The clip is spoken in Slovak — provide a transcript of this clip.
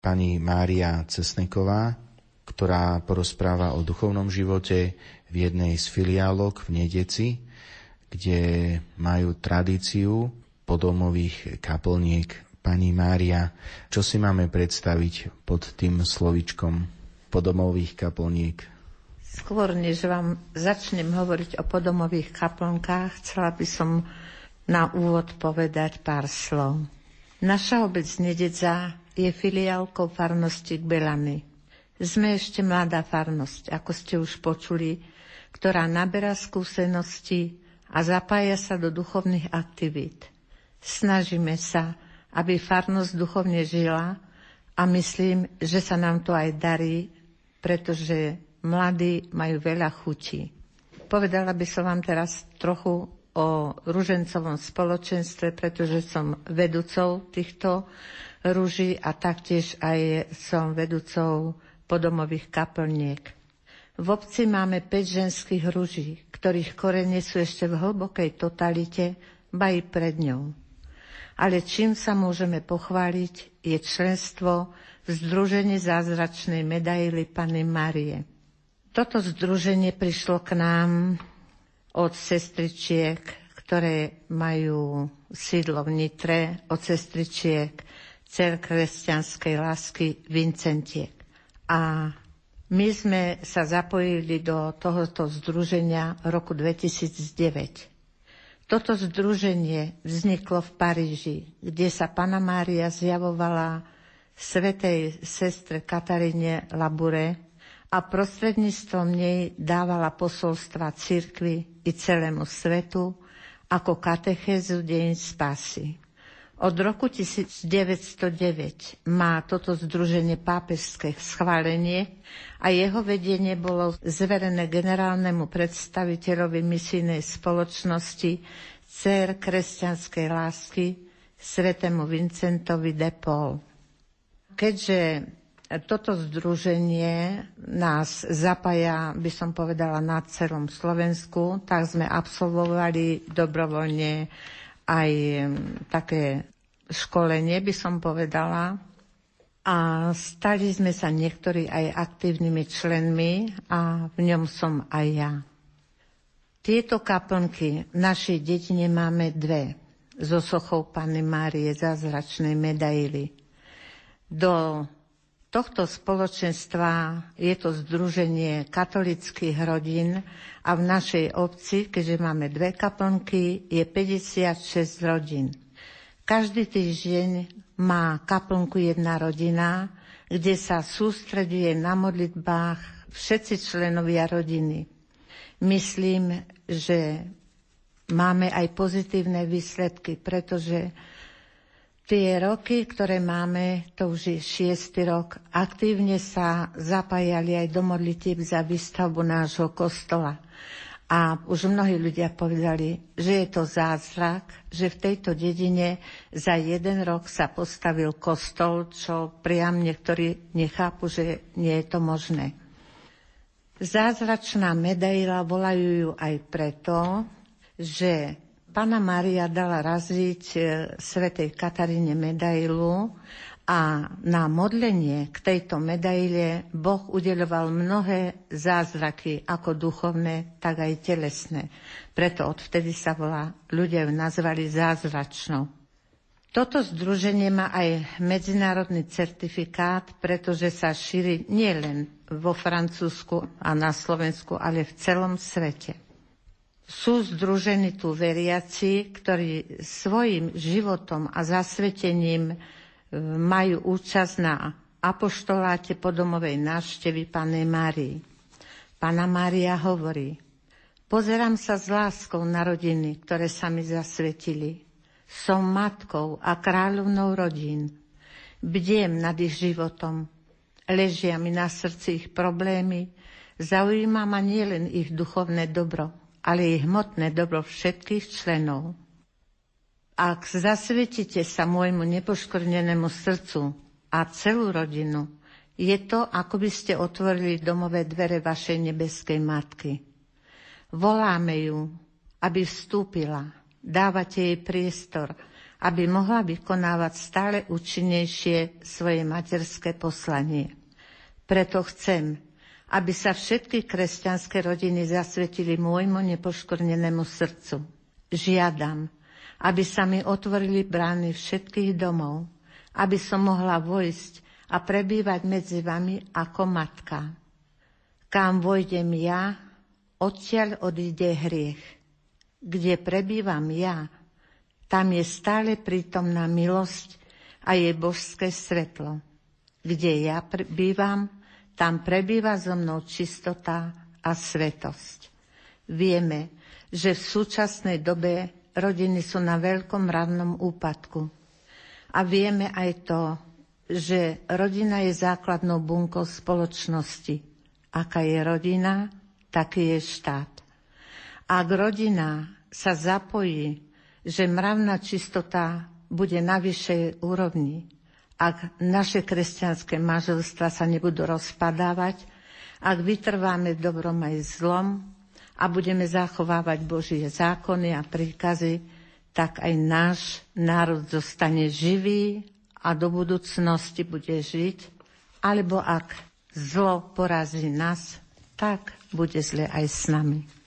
pani Mária Cesneková, ktorá porozpráva o duchovnom živote v jednej z filiálok v Nedeci, kde majú tradíciu podomových kaplniek. Pani Mária, čo si máme predstaviť pod tým slovičkom podomových kaplniek? Skôr, než vám začnem hovoriť o podomových kaplnkách, chcela by som na úvod povedať pár slov. Naša obec Nedeca je filiálkou farnosti Gbelany. Sme ešte mladá farnosť, ako ste už počuli, ktorá naberá skúsenosti a zapája sa do duchovných aktivít. Snažíme sa, aby farnosť duchovne žila a myslím, že sa nám to aj darí, pretože mladí majú veľa chutí. Povedala by som vám teraz trochu o ružencovom spoločenstve, pretože som vedúcou týchto ruží a taktiež aj som vedúcou podomových kaplniek. V obci máme 5 ženských ruží, ktorých korene sú ešte v hlbokej totalite, ba i pred ňou. Ale čím sa môžeme pochváliť, je členstvo v Združení zázračnej medaily Panny Márie. Toto združenie prišlo k nám od sestričiek, ktoré majú sídlo v Nitre, od sestričiek Dcér kresťanskej lásky Vincentiek. A my sme sa zapojili do tohoto združenia v roku 2009. Toto združenie vzniklo v Paríži, kde sa Panna Mária zjavovala svätej sestre Kataríne Labure a prostredníctvom nej dávala posolstva cirkvi i celému svetu ako katechézu dejín spásy. Od roku 1909 má toto združenie pápežské schválenie a jeho vedenie bolo zverené generálnemu predstaviteľovi misijnej spoločnosti Dcér kresťanskej lásky svätému Vincentovi de Paul. Keďže toto združenie nás zapája, by som povedala, na celom Slovensku, tak sme absolvovali dobrovoľne aj také školenie, by som povedala. A stali sme sa niektorí aj aktívnymi členmi a v ňom som aj ja. Tieto kaplnky v našej dedine máme 2 so sochou Panny Márie zázračnej medaily. Do tohto spoločenstva je to združenie katolických rodín a v našej obci, keďže máme 2 kaplnky, je 56 rodín. Každý týždeň má kaplnku jedna rodina, kde sa sústreďuje na modlitbách všetci členovia rodiny. Myslím, že máme aj pozitívne výsledky, pretože tie roky, ktoré máme, to už je 6. rok, aktívne sa zapájali aj do modlitieb za výstavbu nášho kostola. A už mnohí ľudia povedali, že je to zázrak, že v tejto dedine za 1 rok sa postavil kostol, čo priam niektorí nechápu, že nie je to možné. Zázračná medaila volajú ju aj preto, že Panna Mária dala razviť svätej Kataríne medailu a na modlenie k tejto medaile Boh udeľoval mnohé zázraky, ako duchovné, tak aj telesné. Preto odvtedy sa ľudia ju nazvali zázračnou. Toto združenie má aj medzinárodný certifikát, pretože sa šíri nielen vo Francúzsku a na Slovensku, ale v celom svete. Sú združení tu veriaci, ktorí svojim životom a zasvetením majú účasť na apoštoláte podomovej návštevy Panny Márii. Panna Mária hovorí: pozerám sa s láskou na rodiny, ktoré sa mi zasvetili. Som matkou a kráľovnou rodín. Bdiem nad ich životom. Ležia mi na srdci ich problémy. Zaujíma ma nielen ich duchovné dobro, ale i hmotné dobro všetkých členov. Ak zasvetíte sa môjmu nepoškvrnenému srdcu a celú rodinu, je to, ako by ste otvorili domové dvere vašej nebeskej matky. Voláme ju, aby vstúpila. Dávate jej priestor aby mohla vykonávať stále účinnejšie svoje materské poslanie. Preto chcem, aby sa všetky kresťanské rodiny zasvetili môjmu nepoškvrnenému srdcu. Žiadam, aby sa mi otvorili brány všetkých domov, aby som mohla vojsť a prebývať medzi vami ako matka. Kam vojdem ja, odtiaľ odíde hriech. Kde prebývam ja, tam je stále prítomná milosť a je božské svetlo. Kde ja bývam, tam prebýva so mnou čistota a svetosť. Vieme, že v súčasnej dobe rodiny sú na veľkom mravnom úpadku. A vieme aj to, že rodina je základnou bunkou spoločnosti. Aká je rodina, taký je štát. Ak rodina sa zapojí, že mravná čistota bude na vyššej úrovni, ak naše kresťanské manželstvá sa nebudú rozpadávať, ak vytrváme v dobrom aj zlom a budeme zachovávať Božie zákony a príkazy, tak aj náš národ zostane živý a do budúcnosti bude žiť, alebo ak zlo porazí nás, tak bude zle aj s nami.